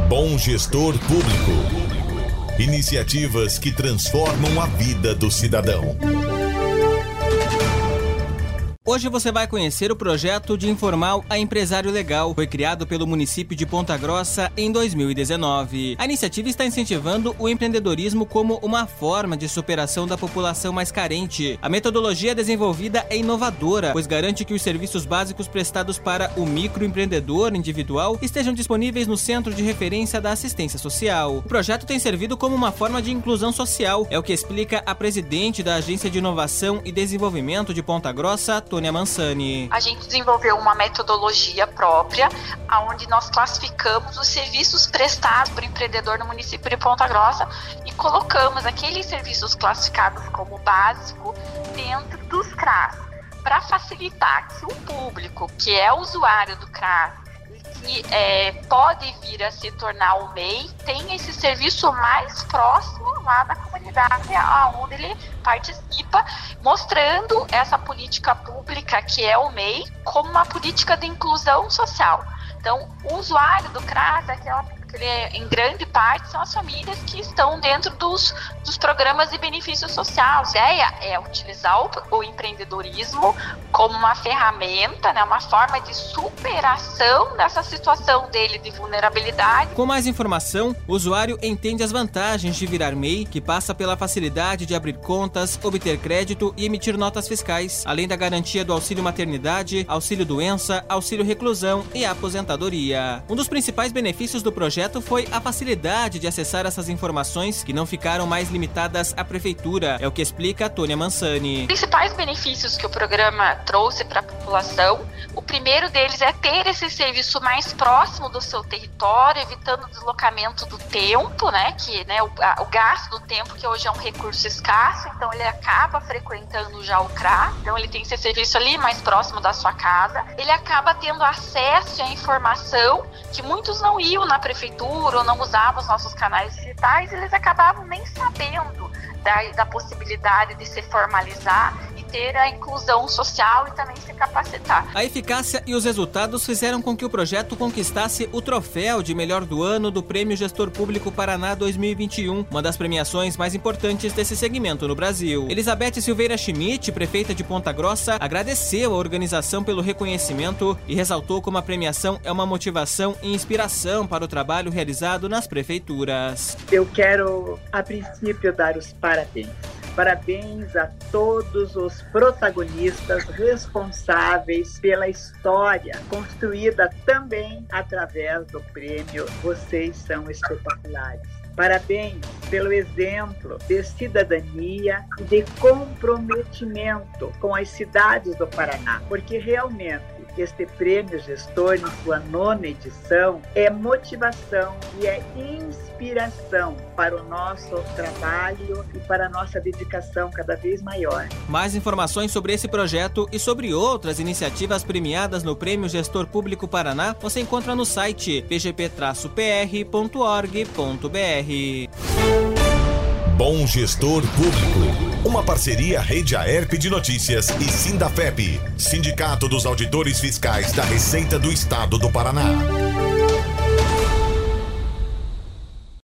Bom Gestor Público. Iniciativas que transformam a vida do cidadão. Hoje você vai conhecer o projeto de Informal a Empresário Legal. Foi criado pelo município de Ponta Grossa em 2019. A iniciativa está incentivando o empreendedorismo como uma forma de superação da população mais carente. A metodologia desenvolvida é inovadora, pois garante que os serviços básicos prestados para o microempreendedor individual estejam disponíveis no Centro de Referência da Assistência Social. O projeto tem servido como uma forma de inclusão social, é o que explica a presidente da Agência de Inovação e Desenvolvimento de Ponta Grossa, Tônia Mansani. A gente desenvolveu uma metodologia própria, onde nós classificamos os serviços prestados por empreendedor no município de Ponta Grossa e colocamos aqueles serviços classificados como básico dentro dos CRAS, para facilitar que o público, que é usuário do CRAS, que pode vir a se tornar o MEI, tem esse serviço mais próximo lá da comunidade onde ele participa, mostrando essa política pública que é o MEI como uma política de inclusão social. Então, o usuário do CRAS em grande parte são as famílias que estão dentro dos programas de benefício social. A ideia é utilizar o empreendedorismo como uma ferramenta, né, uma forma de superação dessa situação dele de vulnerabilidade. Com mais informação, o usuário entende as vantagens de virar MEI, que passa pela facilidade de abrir contas, obter crédito e emitir notas fiscais, além da garantia do auxílio maternidade, auxílio doença, auxílio reclusão e aposentadoria. Um dos principais benefícios do projeto foi a facilidade de acessar essas informações que não ficaram mais limitadas à prefeitura, é o que explica a Tônia Mansani. Os principais benefícios que o programa trouxe para a população, o primeiro deles é ter esse serviço mais próximo do seu território, evitando o deslocamento do tempo, né, o gasto do tempo, que hoje é um recurso escasso, então ele acaba frequentando já o CRAS, então ele tem esse serviço ali mais próximo da sua casa, ele acaba tendo acesso à informação que muitos não iam na prefeitura ou não usavam os nossos canais digitais, eles acabavam nem sabendo da possibilidade de se formalizar e ter a inclusão social e também se capacitar. A eficácia e os resultados fizeram com que o projeto conquistasse o troféu de melhor do ano do Prêmio Gestor Público Paraná 2021, uma das premiações mais importantes desse segmento no Brasil. Elizabeth Silveira Schmidt, prefeita de Ponta Grossa, agradeceu a organização pelo reconhecimento e ressaltou como a premiação é uma motivação e inspiração para o trabalho realizado nas prefeituras. Eu quero, a princípio, dar os parabéns. Parabéns a todos os protagonistas responsáveis pela história construída também através do prêmio. Vocês são espetaculares. Parabéns pelo exemplo de cidadania e de comprometimento com as cidades do Paraná, porque realmente este prêmio Gestor, em sua 9ª edição, é motivação e é inspiração para o nosso trabalho e para a nossa dedicação cada vez maior. Mais informações sobre esse projeto e sobre outras iniciativas premiadas no Prêmio Gestor Público Paraná você encontra no site pgp-pr.org.br. Bom Gestor Público. Uma parceria Rede Aerp de Notícias e Sindafep, Sindicato dos Auditores Fiscais da Receita do Estado do Paraná.